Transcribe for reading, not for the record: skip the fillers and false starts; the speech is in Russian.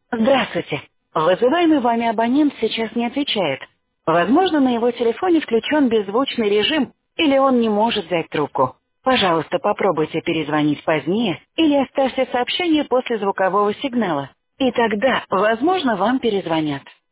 Здравствуйте. Вызываемый вами абонент сейчас не отвечает. Возможно, на его телефоне включен беззвучный режим, или он не может взять трубку. Пожалуйста, попробуйте перезвонить позднее или оставьте сообщение после звукового сигнала. И тогда, возможно, вам перезвонят.